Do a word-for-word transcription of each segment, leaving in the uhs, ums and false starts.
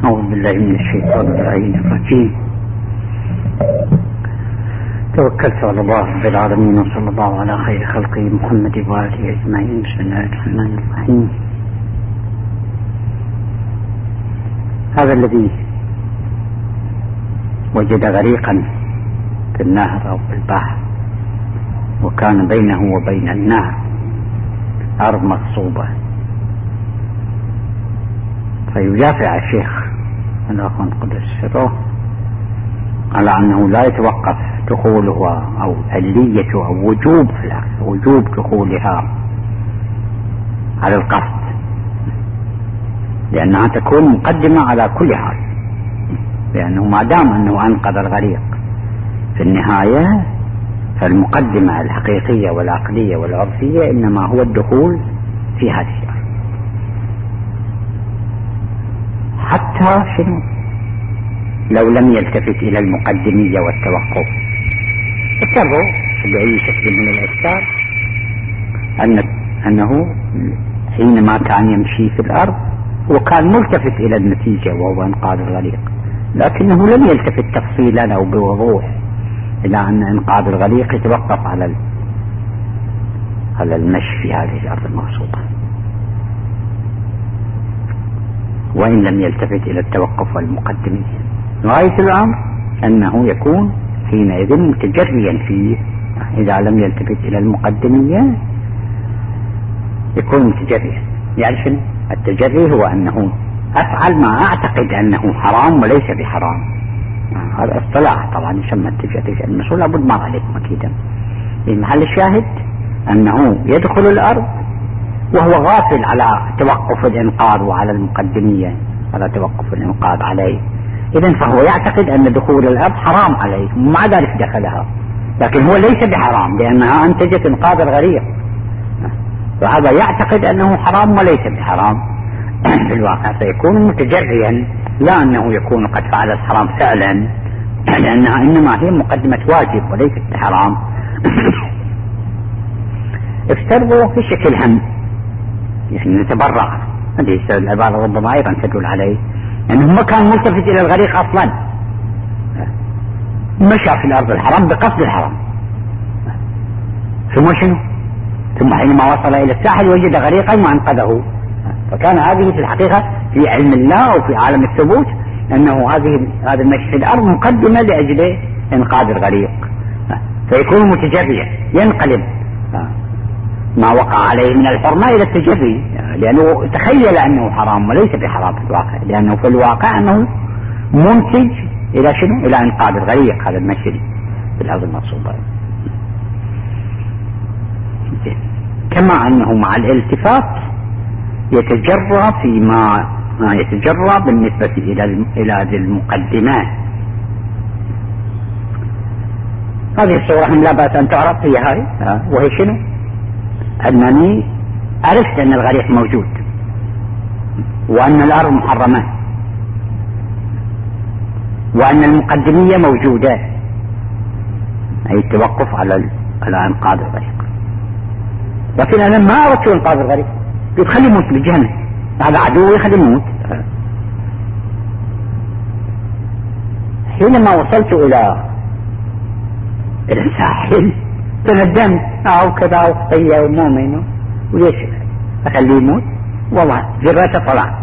أعوذ بالله من الشيطان الرجيم. توكلت على الله رب العالمين وصلى الله على خير خلقه محمد وآله أجمعين. بسم الله الرحمن الرحيم. هذا الذي وجد غريقا في النهر أو في البحر وكان بينه وبين النهر أرض مغصوبة، فيدافع الشيخ الأخوان قدس سره على أنه لا يتوقف دخولها أو علية أو وجوب في الأرض وجوب دخولها على القصد، لأنها تكون مقدمة على كل حال، لأنه ما دام أنه أنقذ الغريق في النهاية فالمقدمة الحقيقية والعقلية والعرفية إنما هو الدخول في هذه الأرض. حتى شنو لو لم يلتفت إلى المقدمية والتوقف. افترضوا بأي شكل من الأشكال أن أنه حينما كان يمشي في الأرض وكان ملتفت إلى النتيجة وهو إنقاذ الغريق، لكنه لم يلتفت تفصيلا أو بوضوح إلى أن إنقاذ الغريق يتوقف على على المشي في هذه الأرض المغصوبة، وإن لم يلتفت إلى التوقف والمقدمية. غاية الأمر أنه يكون حينئذ متجريا فيه. إذا لم يلتفت إلى المقدمية يكون متجريا. يعني شنو التجري؟ هو أنه أفعل ما أعتقد أنه حرام وليس بحرام. هذا اصطلاح طبعا يسمى التجري. المسؤول لابد ما عليكم أكيدا. المحل الشاهد أنه يدخل الأرض وهو غافل على توقف الإنقاذ وعلى المقدمية، على توقف الإنقاذ عليه. إذن فهو يعتقد أن دخول الأرض حرام عليه، ومع ذلك دخلها، لكن هو ليس بحرام لأنها أنتجت إنقاذ الغريق، فهذا يعتقد أنه حرام وليس بحرام. في الواقع سيكون متجريا، لا أنه يكون قد فعل الحرام فعلا، لأنها إنما هي مقدمة واجب وليست بحرام. افترضوا في شكل هم، يعني نتبرع، هذه العبارة ربما أيضا تدل عليه أنه ما كان ملتفت إلى الغريق أصلا، مشى في الأرض الحرام بقصد الحرام، ثم شنو؟ ثم حينما وصل إلى الساحل وجد غريقا وأنقذه. فكان هذه في الحقيقة في علم الله وفي عالم الثبوت أنه هذه هذا المشي في الأرض مقدمة لأجل إنقاذ الغريق، فيكون متجريا، ينقلب ما وقع عليه من الحرمة إلى التجري، لأنه تخيل أنه حرام وليس بحرام في الواقع، لأنه في الواقع أنه منتج إلى شنو؟ إلى إنقاذ الغريق، هذا المشي في الأرض المغصوبة. كما أنه مع الالتفات يتجرى فيما ما يتجرى بالنسبة إلى إلى المقدمات. هذه الصورة لا بأس أن تعرف هي هاي، وهي شنو؟ أنني عرفت أن الغريق موجود وأن الأرض محرمة وأن المقدمية موجودة، أي التوقف على على إنقاذ الغريق، لكن أنا ما أردت إنقاذ الغريق، قلت خليه يموت بالجهنم، هذا عدو خليه يموت. حينما وصلت إلى إلى الساحل تندمت، أو كذا وخطية ومؤمن وليش أخليه يموت، والله جرأت طلع.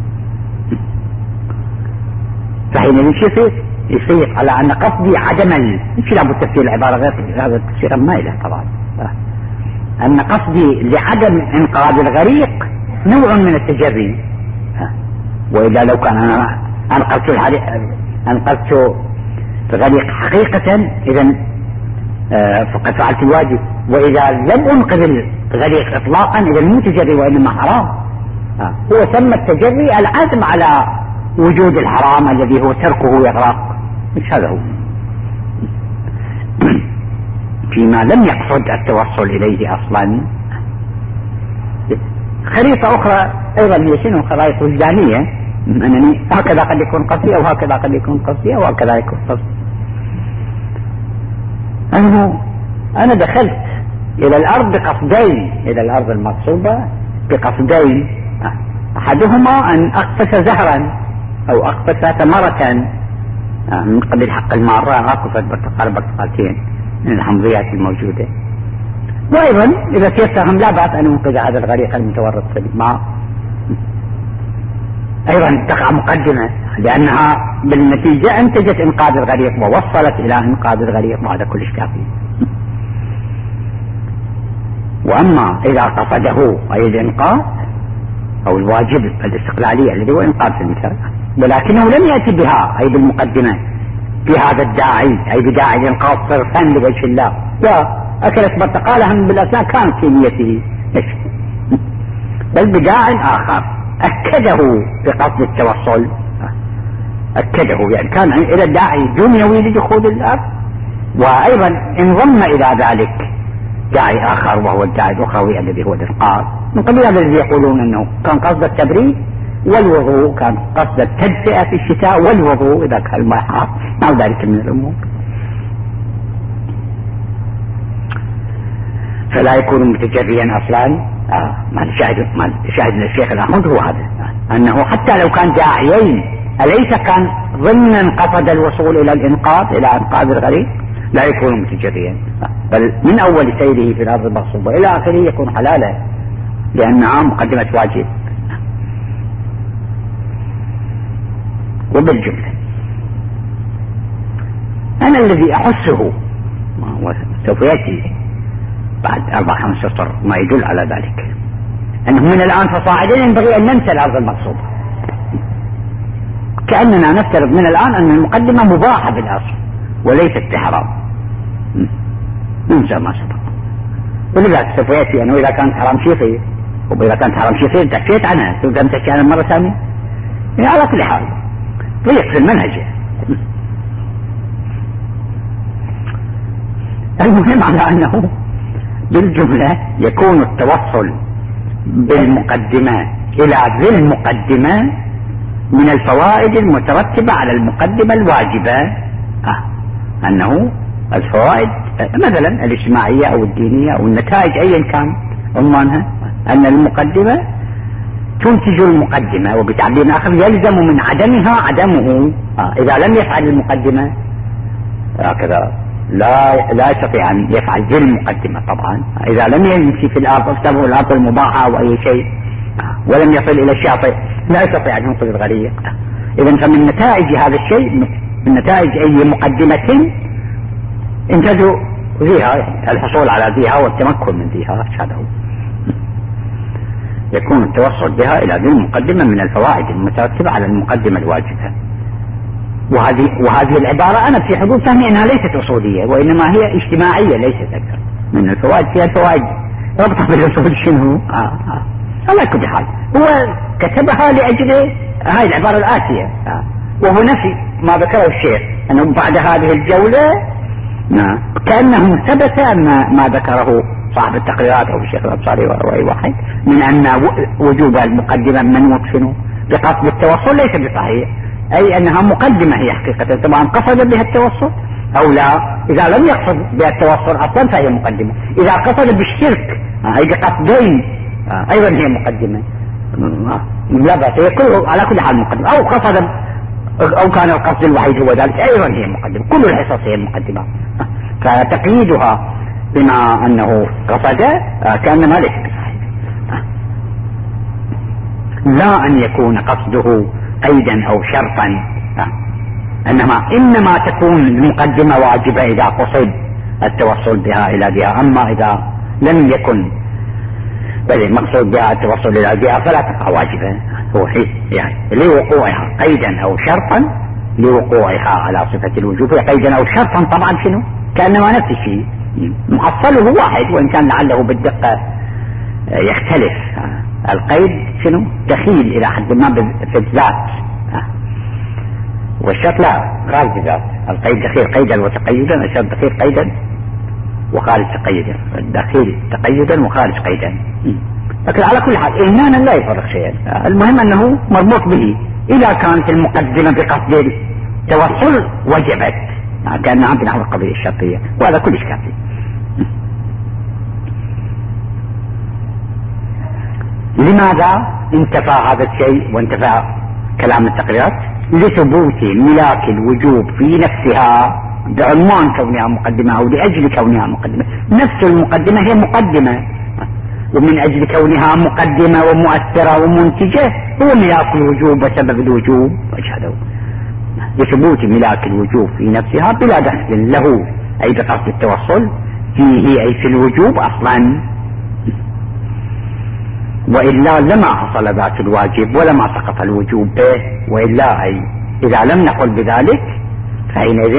فحين يصير يصير على أن قصدي عدم ال... مش لابد تفسير العبارة غير هذا التفسير ما إله طبعا، أن قصدي لعدم إنقاذ الغريق نوع من التجري، وإلا لو كان أنا أنقذت الغريق أنقذت الغريق حقيقة إذن فقد فعلت الواجب، وإذا لم أنقذ الغريق إطلاقا إذا مو تجري وإنما حرام. هو سمى التجري العزم على وجود الحرام الذي هو تركه يغرق، مش هذا هو، فيما لم يقصد التوصل إليه أصلا. خريطة أخرى أيضا هي شنو؟ خرائط وجدانية، أنني هكذا قد يكون قصدي أو هكذا قد يكون قصدي أو هكذا يكون قصدي. أنه أنا دخلت إلى الأرض بقصدين، إلى الأرض المغصوبة بقصدين، أحدهما أن أقفز زهرا أو أخفى ثلاث مرة من قبل حق المارة أكفت برتقال برتقالتين من الحمضيات الموجودة. وأيضا إذا تيسرهم لا بأس أن ينقذ هذا الغريق المتورط في الماء. أيضا تقع مقدمة لأنها بالنتيجة أنتجت إنقاذ الغريق ووصلت إلى إنقاذ الغريق، وهذا كلش كافي. وأما إذا قصده أي الإنقاذ أو الواجب الاستقلالية الذي هو إنقاذ في المثال، ولكنه لم يأتي بها أي بالمقدمة بهذا الداعي أي بداعي الإنقاذ صرفا لوجه الله، لا أكلت برتقالها من بالأثناء كانت في نيته، بل بداعي آخر أكده بقصد التوصل، أكده يعني كان إلى الداعي دنيوي لدخول الأرض، وأيضا انضم إلى ذلك داعي آخر وهو الداعي الأخروي الذي هو الإنقاذ. من قبل هذا الذي يقولون أنه كان قصد التبريد والوضوء، كان قصد التدفئة في الشتاء والوضوء إذا كان الماء حار، أو ذلك من الأمور. فلا يكون متجريا أصلا. آه ما الشاهد ما الشاهد من الشيخ الأحمد هو هذا، آه. أنه حتى لو كان داعيين أليس كان ضمن قصد الوصول إلى الإنقاذ إلى إنقاذ الغريق؟ لا يكون متجريا، آه. بل من أول سيره في الأرض المغصوبة إلى آخره يكون حلالا لأنها مقدمة واجب. وبالجملة أنا الذي أحسه سوف يأتي بعد أربع خمس سطر ما يدل على ذلك، أنه من الآن فصاعدا ينبغي أن ننسى الأرض المقصودة، كأننا نفترض من الآن أن المقدمة مباحة بالأصل وليست بحرام، ننسى ما سبق. ولذلك سوف يأتي أنه إذا كانت حرام شيخي، وإذا كانت حرام شيخي انتهيت عنها، تبدأ أن تحكي عنها مرة ثانية. يعني على كل حال ضيق في المنهج. المهم على أنه بالجملة يكون التوصل بالمقدمة إلى ذي المقدمة من الفوائد المترتبة على المقدمة الواجبة، آه. أنه الفوائد مثلا الاجتماعية أو الدينية أو النتائج أيا كان عنوانها، أن المقدمة تنتج المقدمة، وبتعبير آخر يلزم من عدمها عدمه. آه. إذا لم يفعل المقدمة هكذا لا لا يستطيع أن يفعل ذي المقدمة. طبعا إذا لم يمشي في الأرض افتبه الأرض المباحة أو أي شيء ولم يصل إلى الشاطئ لا يستطيع أن ينقذ الغريق. إذن فمن نتائج هذا الشيء، من نتائج أي مقدمة انتج ذيها الحصول على ذيها والتمكن من ذيها، هذا هو يكون التوصل بها إلى ذي المقدمة من الفوائد المترتبة على المقدمة الواجبة. وهذه وهذه العبارة أنا في حدود فهمي أنها ليست أصولية وإنما هي اجتماعية ليست أكثر من الفوائد. فيها الفوائد ربطها بالأصول شنو؟ آه آه. على كل حال هو كتبها لأجل هاي العبارة الآتية، آه. وهو نفي ما ذكره الشيخ أنه بعد هذه الجولة نعم كأنه ثبت ما, ما ذكره صاحب التقريرات أو الشيخ الأبصاري وأي واحد من أن وجوب المقدمة منوط شنو بقصد التوصل ليس بصحيح، أي أنها مقدمة هي حقيقة. طبعا قصد بها التوصل أو لا، إذا لم يقصد بها التوصل أصلا فهي مقدمة، إذا قصد بالشرك أي بقصدين أيضا هي مقدمة لا بأس، هي كله على كل حال مقدمة، أو قصد أو كان القصد الوحيد هو ذلك أيضا هي مقدمة، كل الحصص هي مقدمة. فتقييدها بما أنه قصد كأنما ليس بصحيح، لا أن يكون قصده قيدا أو شرطا، انما انما تكون المقدمة واجبة اذا قصد التوصل بها الى بها، اما اذا لم يكن بل المقصود بها التوصل الى بها فلا تبقى واجبة. هو يعني لوقوعها قيدا او شرطا، لوقوعها على صفة الوجوب قيدا او شرطا. طبعا شنو كأنما نفس الشيء، محصله واحد وان كان لعله بالدقة يختلف. القيد شنو دخيل الى حد ما في الذات، والشرط لا خارج الذات. القيد دخيل قيدا وتقيدا، الشرط دخيل قيدا وخارج تقيدا، الدخيل تقيدا وخارج قيدا. لكن على كل حال إهمانا لا يفرق شيئا، المهم أنه مربوط به. إذا كانت المقدمة بقصد التوصل وجبت كأنها بنحو القضية الشرطية، وهذا كلش كافي. لماذا انتفى هذا الشيء وانتفى كلام التقريرات؟ لثبوت ملاك الوجوب في نفسها بعنوان كونها مقدمة أو لأجل كونها مقدمة. نفس المقدمة هي مقدمة، ومن أجل كونها مقدمة ومؤثرة ومنتجة هو ملاك الوجوب وسبب الوجوب. أشهد لثبوت ملاك الوجوب في نفسها بلا دخل له، أي بقصد التوصل فيه أي في الوجوب أصلا، وإلا لما حصل ذات الواجب ولما سقط الوجوب به. وإلا أي إذا لم نقل بذلك فحينئذ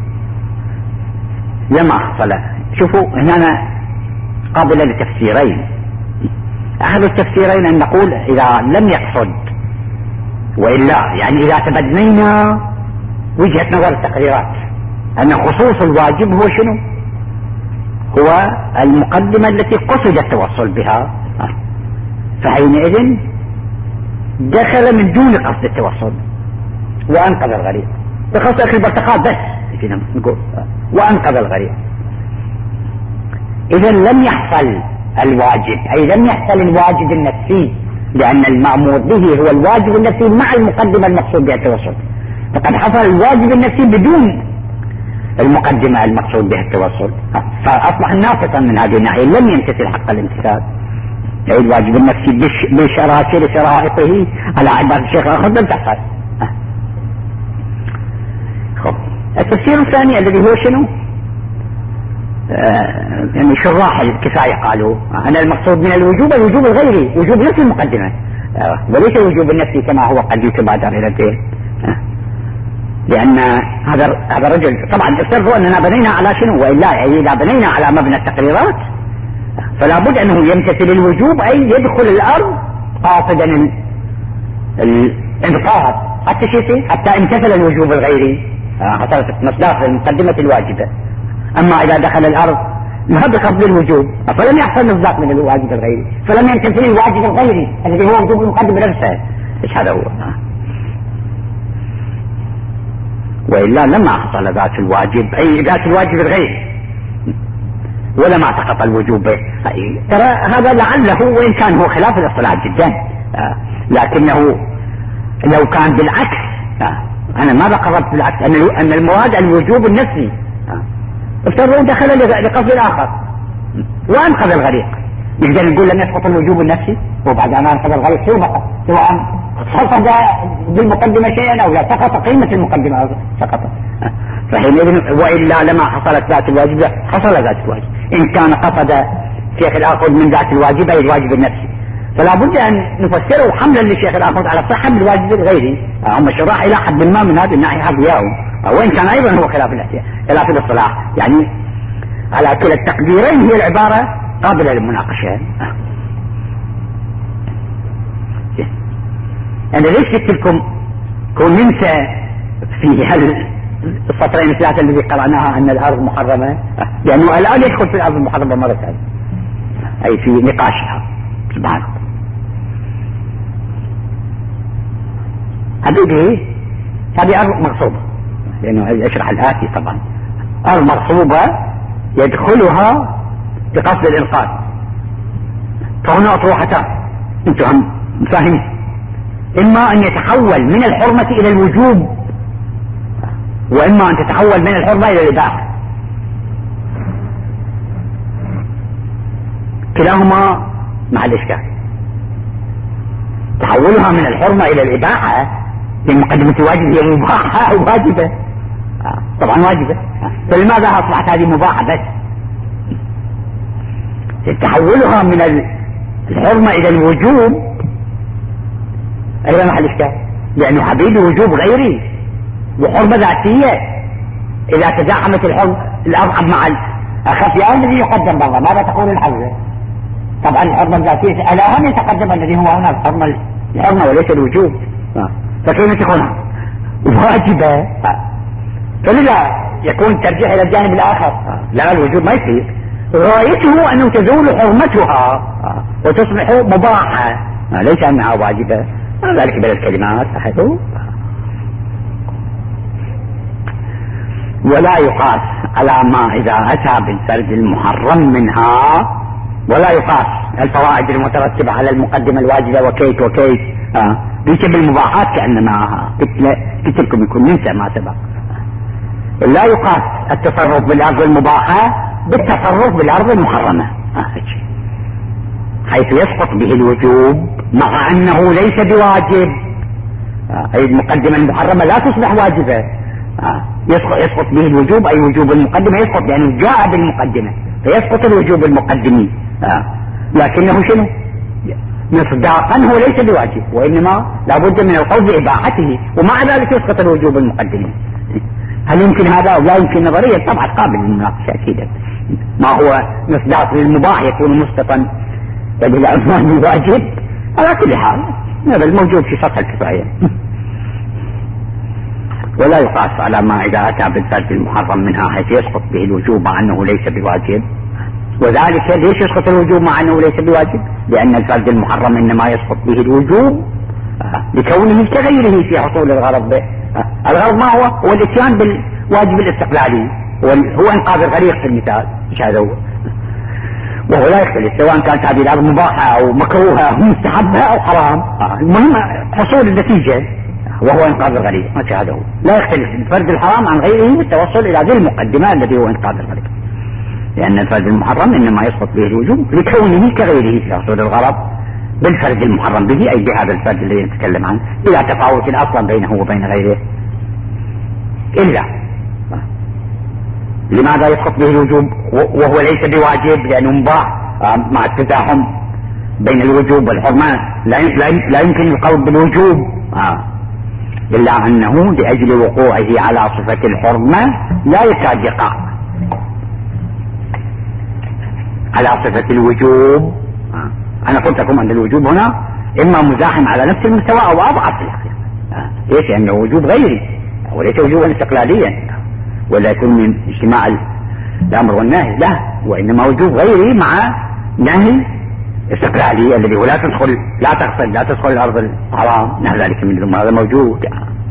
لما حصل. شوفوا هنا قابلة لتفسيرين. أحد التفسيرين أن نقول إذا لم يقصد، وإلا يعني إذا تبنينا وجهة نظر التقريرات أن خصوص الواجب هو شنو؟ هو المقدمة التي قصد التوصل بها، فحينئذ دخل من دون قصد التوصل وأنقذ الغريب، بخاصة أخي البرتقال بس فينا نقول وأنقذ الغريب. إذا لم يحصل الواجب، أي لم يحصل الواجب النفسي، لأن المأمور به هو الواجب النفسي مع المقدمة المقصود بها التوصل، فقد حصل الواجب النفسي بدون المقدمة المقصود بها التوصل، فأصبح ناقصا من هذه الناحية، لم يمتثل حق الامتثال. أي الواجب النفسي بشراسر شرائطه على عبارة الشيخ الآخر لم تحصل. التفسير الثاني الذي هو شنو؟ آه يعني شراح الكفاية قالوا أن المقصود من الوجوب الوجوب الغيري، وجوب نفس المقدمة، آه وليس الوجوب النفسي كما هو قد يتبادر إلى الذهن. آه لأن هذا هذا الرجل طبعا افترضوا أننا بنينا على شنو، وإلا إذا بنينا على مبنى التقريرات فلا بد أنه يمتثل الوجوب، أي يدخل الأرض قاصدا الإنقاذ حتى شيء حتى امتثل الوجوب الغيري، حصلت مصداق المقدمة الواجبة. أما إذا دخل الأرض ما بقصد الوجوب فلم يحصل مصداق من الواجب الغيري، فلم يمتثل الواجب الغيري الذي هو وجوب المقدمة نفسه. إيش هذا هو؟ وإلا لما حصل ذات الواجب، أي ذات الواجب الغيري، ولما سقط الوجوب به. ترى هذا لعله وإن كان هو خلاف الاصطلاح جدا، لكنه لو كان بالعكس، أنا ماذا قررت بالعكس؟ أن المراد الوجوب النفسي، افترضوا دخل لقصد الآخر وأنقذ الغريق، نقدر نقول لم يسقط الوجوب النفسي وبعد أن أنقذ الغريق شو بقى؟ سواء حصل بالمقدمة شيئا أو لا، سقط قيمة المقدمة سقط. فحينئذ وإلا لما حصلت ذات الواجب حصل ذات الواجب، إن كان قصد شيخ الآخذ من ذات الواجب أي الواجب النفسي، فلا بد أن نفسره حملا للشيخ الآخذ على الصحة بالواجب الغيري. هم الشراح إلى حد ما من هذه الناحية حظياهم، وإن كان أيضا هو خلاف خلاف الاصطلاح، يعني على كلا التقديرين هي العبارة قابلة للمناقشة. أنا ليش قلت لكم كون ننسى في هذه السطرين الثلاثة الذي قرأناها أن الأرض محرمة، لأنه الآن يدخل في الأرض المحرمة مرة ثانية، أي في نقاشها. سبحان الله. حبيبي هذه أرض مغصوبة، لأنه يشرح الآتي طبعا. أرض مغصوبة يدخلها بقصد الإنقاذ، فهنا أطروحتان أنتم هم فاهمين، إما أن يتحول من الحرمة إلى الوجوب، وإما أن تتحول من الحرمة إلى الإباحة، كلاهما مع الإشكال. تحولها من الحرمة إلى الإباحة لمقدمة الواجب هي مباحة أو واجبة؟ طبعا واجبة، فلماذا أصبحت هذه مباحة بس؟ تحولها من الحرمة إلى الوجوب أيضا مع الإشكال، لأنه حبيبي وجوب غيري وحرمة ذاتية. إذا تزاحمت الحرمة الأضعف مع الخفيان الذي يقدم برا، ماذا تقول الحرمة؟ طبعا الحرمة الذاتية الأهم يتقدم الذي هو هنا الحرمة الحرمة وليس الوجوب، فكيف تكون واجبة؟ فلذا يكون الترجيح إلى الجانب الآخر، لا الوجوب ما يصير، غايته أنه تزول حرمتها وتصبح مباحة، ليس أنها واجبة. ذلك بين الكلمات أحدث. ولا يقاس على ما إذا أتى بالسرد المحرم منها، ولا يقاس الفوائد المترتبة على المقدمة الواجبة وكيت وكيت، آه ليس بالمباحات كأنما قلت لكم يكون ننسى ما سبق. لا يقاس التصرف بالأرض المباحة بالتصرف بالأرض المحرمة، حيث يسقط به الوجوب مع أنه ليس بواجب. أي المقدمة المحرمة لا تصبح واجبة، يسقط به الوجوب، أي وجوب المقدمة يسقط لأنه جاء بالمقدمة فيسقط الوجوب المقدمي، لكنه شنو مصداقا هو ليس بواجب، وإنما لابد من القول بإباحته، ومع ذلك يسقط الوجوب المقدمي. هل يمكن هذا أو لا يمكن؟ نظريا طبعا قابل للمناقشة أكيد. ما هو مصداق للمباح يكون مسقطا بالأعمال الواجب؟ على كل حال هذا الموجود في سطح الكفاية. ولا يقاس على ما إذا أتى بالفرد المحرم منها حيث يسقط به الوجوب مع أنه ليس بواجب. وذلك ليش يسقط الوجوب مع أنه ليس بواجب؟ لأن الفرد المحرم إنما يسقط به الوجوب لكونه كغيره في حصول الغرض به. الغرض ما هو؟ هو الاتيان بالواجب الاستقلالي، هو إنقاذ الغريق في المثال، ايش هذا هو؟ وهو لا يختلف سواء كانت هذه الأرض مباحة أو مكروهة أو مستحبة أو حرام، المهم حصول النتيجة وهو إنقاذ الغريق، ما هذا هو. لا يختلف الفرد الحرام عن غيره بالتوصل إلى ذي المقدمة الذي هو إنقاذ الغريق، لأن الفرد المحرم إنما يسقط به الوجوب لكونه كغيره في حصول الغرض بالفرد المحرم به، أي بهذا الفرد الذي نتكلم عنه، بلا تفاوت أصلا بينه وبين غيره. إلا لماذا يسقط به الوجوب وهو ليس بواجب؟ لأنه مباح مع التزاحم بين الوجوب والحرمة، لا يمكن القول بالوجوب إلا أنه لأجل وقوعه على صفة الحرمة لا يكاد يقع على صفة الوجوب. أنا قلت لكم أن الوجوب هنا إما مزاحم على نفس المستوى أو أضعف في الحقيقة. ليش؟ لأنه وجوب غيري وليس وجوبا استقلاليا، ولا يكون من اجتماع الأمر والنهي، لا، وإنما وجوب غيري مع نهي استقلالي الذي هو لا تدخل لا تغسل لا تدخل الأرض الحرام، نحو ذلك من الأمور، هذا موجود.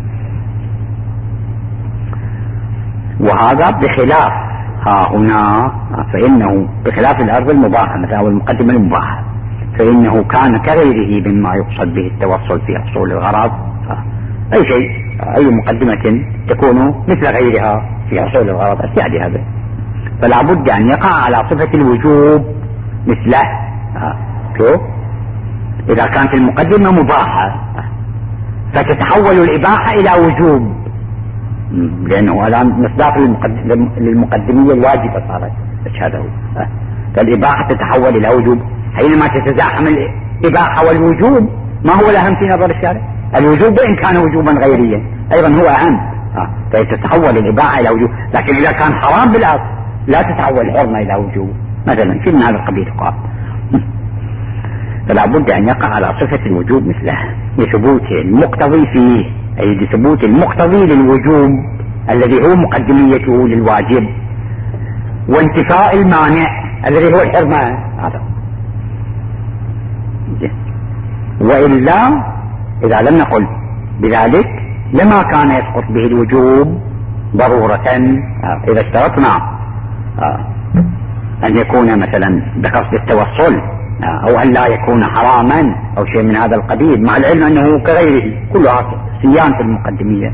وهذا بخلاف ها هنا، فإنه بخلاف الأرض المباحة مثلا والمقدمة المباحة، فإنه كان كغيره مما يقصد به التوصل في حصول الغرض. أي شيء، أي مقدمة تكون مثل غيرها في حصول الغرض السعدي هذا، فلا بد أن يقع على صفة الوجوب مثله. شوف، إذا كانت المقدمة مباحة فتتحول الإباحة إلى وجوب، لأنه الآن مصداق للمقدمية الواجبة صارت، هذا هو. فالإباحة تتحول إلى وجوب حينما تتزاحم الإباحة والوجوب. ما هو الأهم في نظر الشارع؟ الوجوب إن كان وجوبا غيريا أيضا هو أهم، فتتحول الإباحة إلى وجوب. لكن إذا كان حرام بالأصل لا تتحول الحرمة إلى وجوب مثلا، في من هذا القبيل قال. فلا بد أن يقع على صفة الوجوب مثله لثبوت المقتضي فيه، أي لثبوت المقتضي للوجوب الذي هو مقدميته للواجب، وانتفاء المانع الذي هو الحرمة هذا. وإلا إذا لم نقل بذلك لما كان يسقط به الوجوب ضرورة. إذا اشترطنا أن يكون مثلا بقصد التوصل أو أن لا يكون حراما أو شيء من هذا القبيل، مع العلم أنه كغيره كلها سيان في المقدمية،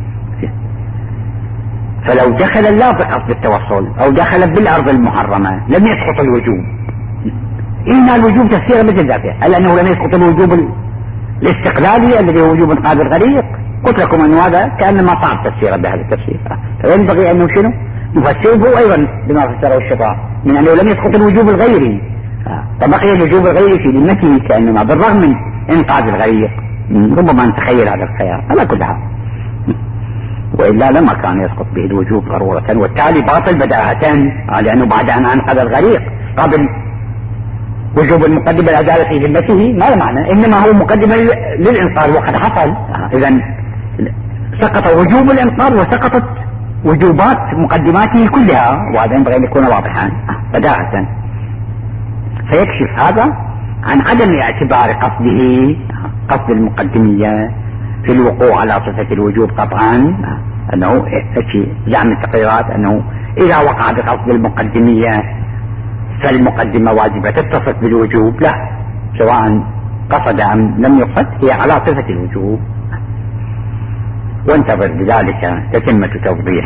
فلو دخل الله بقصد التوصل أو دخل بالأرض المحرمة لم يسقط الوجوب. إن الوجوب تفسير مثل ذاته، هل أنه لم يسقط الوجوب الاستقلالي الذي هو وجوب إنقاذ الغريق؟ قلت لكم أن هذا كأنما صعب تفسيره بهذا التفسير، فينبغي أنه شنو نفسره أيضا بما فسره الشيطان من أنه لم يسقط الوجوب الغيري، فبقي الوجوب الغيري في ذمته كأنما بالرغم من إنقاذ الغريق. ربما نتخيل هذا الخيال على كل حال، وإلا لما كان يسقط به الوجوب ضرورة، والتالي باطل بداهة، لأنه بعد أن أنقذ الغريق قبل وجوب المقدمة لا زال في ذمته، ما معنى؟ إنما هو مقدمة للإنقاذ وقد حصل. إذن سقط وجوب الإنقاذ وسقطت وجوبات مقدماته كلها، وهذا ينبغي أن يكون واضحا بداهة. فيكشف هذا عن عدم اعتبار قصده قصد المقدمية في الوقوع على صفة الوجوب قطعا، أنه زعم التقريرات أنه إذا وقع بقصد المقدمية فالمقدمة واجبة تتصف بالوجوب، لا، سواء قصد أم لم يقصد هي على صفة الوجوب. وانتظر بذلك تتمة توضيح.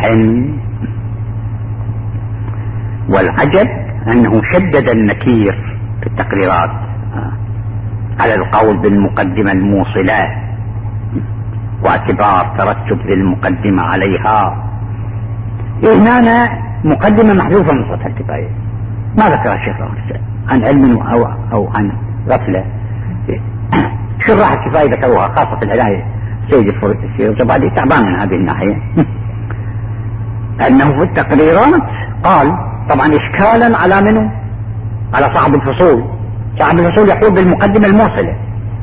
والعجب أنه شدد النكير في التقريرات على القول بالمقدمة الموصلة واعتبار ترتب ذي المقدمة عليها. هنا مقدمة محذوفة من سطح الكفاية، ما ذكر الشيخ عن علم أو, أو عن غفلة. شراح الكفاية ذكروها خاصة في العناية سيد الزبادي تعبان من هذه الناحية. أنه في التقريرات قال طبعا إشكالا على منه، على صاحب الفصول. صاحب الفصول يقول بالمقدمة الموصلة،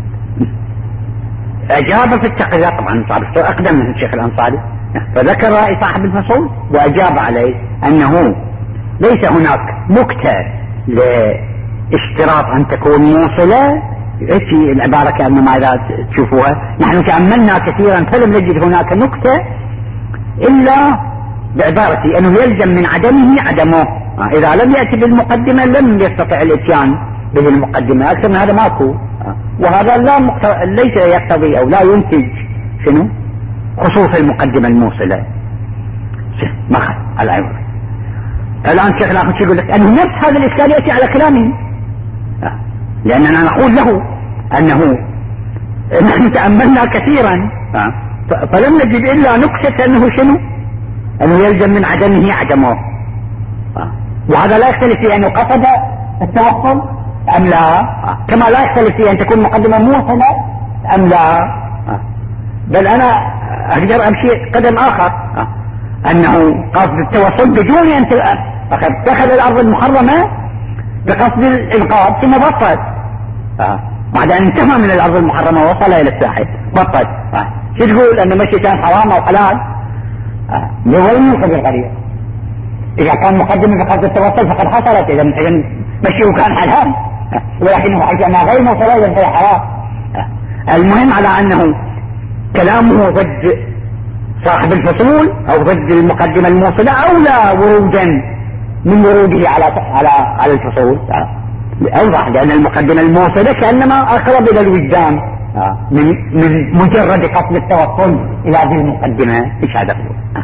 أجاب في التقريرات طبعا صاحب الفصول أقدم من الشيخ الأنصاري، فذكر رأي صاحب الفصول وأجاب عليه أنه ليس هناك نكتة لاشتراط أن تكون موصلة. في العبارة كأنما إذا تشوفوها نحن تأملنا كثيرا فلم نجد هناك نكتة إلا بعبارة أنه يلزم من عدمه عدمه. إذا لم يأتي بالمقدمة لم يستطع الاتيان به المقدمة، أكثر من هذا ماكو. وهذا لا مقت... ليس يقتضي أو لا ينتج شنو خصوص المقدمة الموصلة. ما خل على عمر. الآن شيخ الآخر يقول لك أنه نفس هذا الإشكال يأتي على كلامه، لأننا نقول له أنه نحن تأملنا كثيرا فلم نجد إلا نكتة أنه شنو أنه يلزم من عدمه عدمه. وهذا لا يختلف في أنه قصد التوصل أم لا، كما لا يختلف في أن تكون مقدمة موصلة أم لا. بل أنا أقدر أمشي قدم آخر، أنه قصد التوصل بدون أن اتخذ الأرض المحرمة بقصد الإنقاذ ثم بطل بعد أن انتهى من الأرض المحرمة وصل إلى الساحل بطل. شو تقول أن مشي كان حرام أو حلال؟ لوين ينقذ القرية؟ إذا كان مقدم بقصد التوصل فقد حصلت، إذا مشيه كان حلال ولكنه حكم غير موصل إذا فهي حرام. المهم على أنه كلامه ضد صاحب الفصول أو ضد المقدمة الموصلة أولى ورودا من وروده على على على الفصول. أوضح لأن المقدمة الموصلة كأنما أقرب إلى الوجدان من من مجرد قصد التوصل إلى هذه المقدمة. إيش هذا هو؟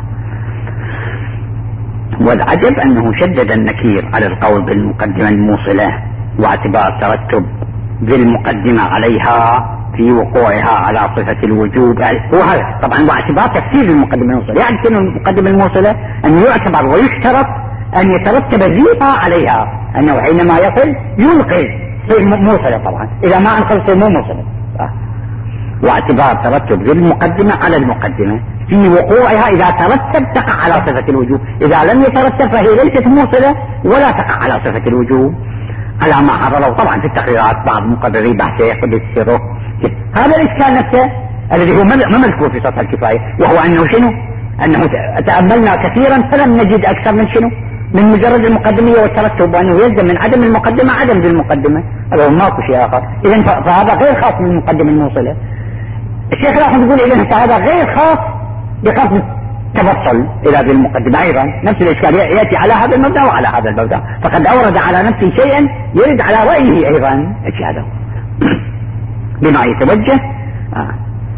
والعجب أنه شدد النكير على القول بالمقدمة الموصلة واعتبار ترتب ذي المقدمة عليها في وقوعها على صفة الوجوب. هو هذا طبعا واعتبار تفسير المقدمة الموصلة، يعني أن المقدمة الموصلة أن يعتبر ويشترط أن يترتب ذيها عليها، أنه حينما يصل ينقذ صير موصلة طبعا، إذا ما أنقذ صير مو موصلة. واعتبار ترتب ذي المقدمة على المقدمة في وقوعها إذا ترتب تقع على صفة الوجوب، إذا لم يترتب فهي ليست موصلة ولا تقع على صفة الوجوب، على ما حرره طبعا في التقريرات بعض مقرري بحثه يقول السيره. هذا الإشكال نفسه الذي هو ما مذكور في سطح الكفاية، وهو أنه شنو أنه تأملنا كثيرا فلم نجد أكثر من شنو من مجرد المقدمية والترتب، وأنه يلزم من عدم المقدمة عدم ذي المقدمة. هذا ماكو شيء آخر. إذن فهذا غير خاص من المقدمة الموصلة. الشيخ راح يقول إذن فهذا غير خاص بقصد التوصل إلى ذي المقدمة. أيضا نفس الإشكال يأتي على هذا المبدأ وعلى هذا المبدأ، فقد أورد على نفسه شيئا يرد على رأيه أيضا. إيش هذا بما يتوجه. آه.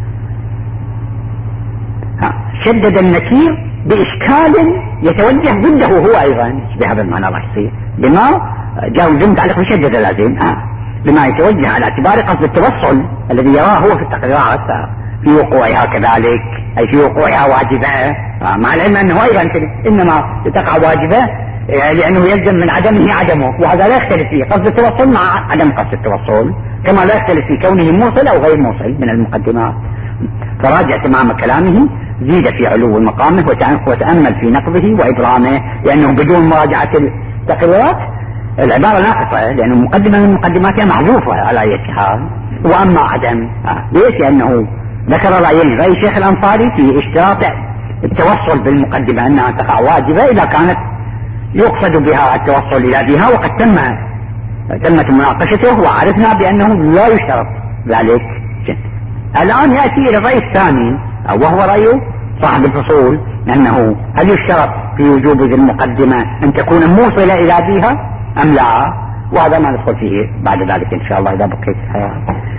آه. شدد النكير بإشكال يتوجه ضده هو أيضا بهذا المعنى راح يصير بما جاء الجمع تعلق بشدد لازم آه. بما يتوجه على اعتبار قصد التوصل الذي يراه هو في التقريرات آه. في وقوعها كذلك، أي في وقوعها واجبة آه. مع العلم أنه أيضا إنما تقع واجبة آه. لأنه يلزم من عدمه عدمه، وهذا لا يختلف فيه قصد التوصل مع عدم قصد التوصل، كما لا يختلف في كونه موصل أو غير موصل من المقدمات. فراجع تمام كلامه زيد في علو مقامه وتأمل في نقضه وإبرامه، لأنه بدون مراجعة التقريرات العبارة ناقصة، لأنه مقدمة من مقدماتها محذوفة على أي حال. وأما عدم آه. ليش؟ لأنه ذكر رأيين، رأي الشيخ الأنصاري في اشتراط التوصل بالمقدمة أنها تقع واجبة إذا كانت يقصد بها التوصل إلى بها، وقد تم تمت مناقشته وعرفنا بأنه لا يشترط ذلك. الآن يأتي إلى الرأي الثاني وهو رأي صاحب الفصول، أنه هل يشترط في وجوب ذي المقدمة أن تكون موصلة إلى بها أم لا؟ وهذا ما ندخل فيه بعد ذلك إن شاء الله إذا بقيت حياة.